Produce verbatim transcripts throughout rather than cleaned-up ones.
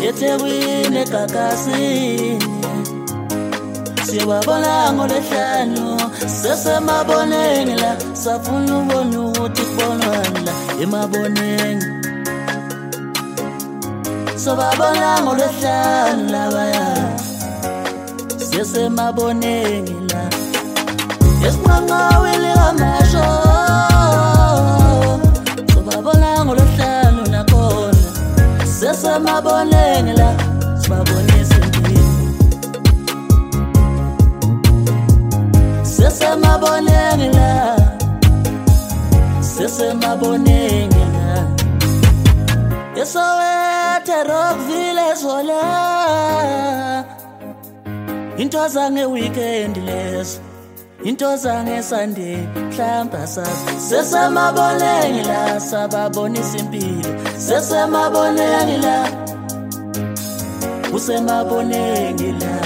eThekwini eGagasini siyababona ngolesihlanu sesemaboneni la safuna ubona ukuthi kubonwana la emaboneni sobabona ngolesihlanu labaya sesemaboneni la esinqanqawile kamasho sobabona ngolesihlanu nakhona sesemaboneni la sibabonisa impilo sesemaboneni la sesemaboneni la eSoweto Rockville sola into zange weekend leso into zange Sunday mhlamba sasa sesemaboneni la sababonisa impilo sesemaboneni la usemaboneni la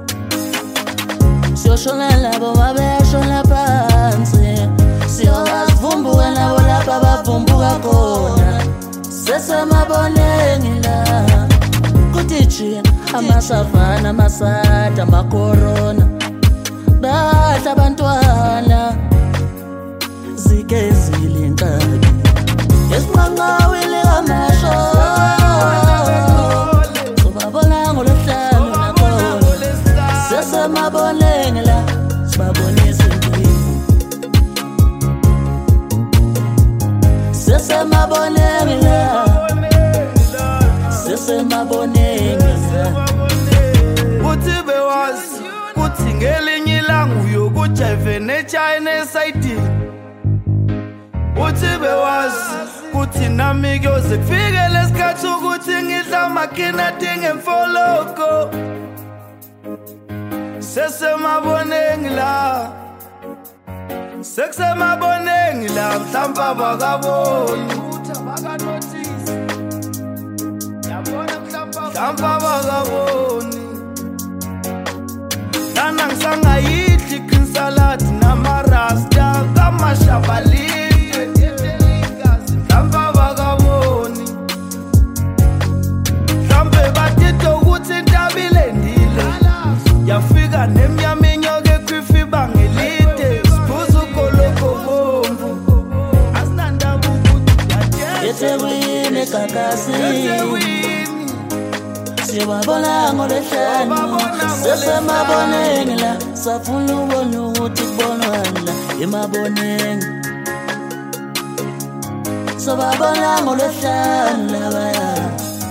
siyoshona labo babeshona phansi siyovumbuka nabo lapha bavumbuka khona sesemaboneni la kuthi nje amasavana amasada amakorona badla abantwana zikezile inkabi esinqanqawile kamasho sobabona ngolesihlanu nakhona sesemaboneni la sibabonisa impilo sesemaboneni la sesemaboneni la uthi bewazi uthi ngelinye ilanga uyokujive neChina esayidini uthi bewazi uthi nami kuyoze kufike lesikhathi ukuthi ngidla amakina dinge mfoloko sesemaboneni la sesemaboneni la mhlamba bakaboni mhlamba bakaboni lana ngisangayidli salad namarasta kamashabalile mhlamba bakaboni mhlambe batito ukuthi intabile ndile yafika nemnyama inyoke kwifi bangelide siphuza ukoloko bomvu asinandaba ukuthi eThekwini eGagasini siyababona ngolesihlanu sesemaboneni la safuna ubona ukuthi kubonwana la emaboneni sobabona ngolesihlanu labaya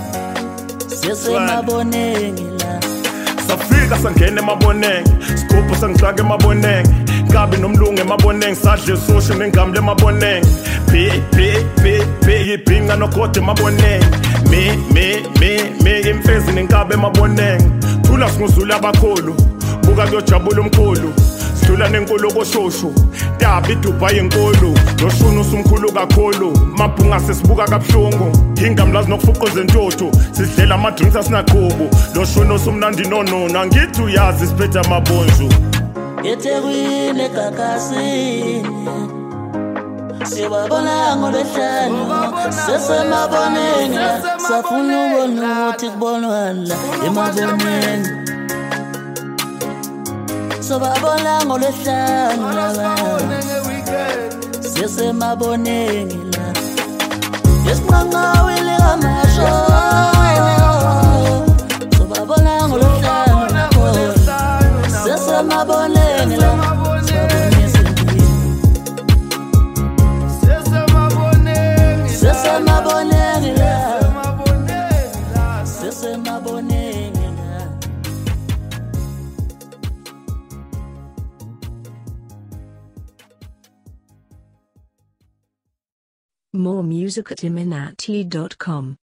sesemaboneni la safika sangena emaboneni sikupho sangifaka emaboneni kabi nomlungu emaboneni sadle sosho nengamle emaboneni p p p p ibhinga nokhode emaboneni me me me me imfezi nenkabe emaboneni thula singuzulu abakhulu buka kuyojabula umkhulu sidlula nenkulu koshosho taba iDubai enkulu noshunu usumkhulu kakhulu mabhunga sesibuka kabuhlungu ingamlazi nokufuqa zentotho sidlela ama drinks asinaqhubu noshunu usumnandi nonona ngithi uyazi siphethe amabonjo eThekwini eGagasini siyababona ngolesihlanu sesemaboneni la safuna ubona ukuthi kubonwana la emaboneni sobabona ngolesihlanu la sesemaboneni la esinqanqawile kamasho sobabona ngolesihlanu nakhona sesemaboneni la sesemaboneni la sesemaboneni la More music at iminati dot com.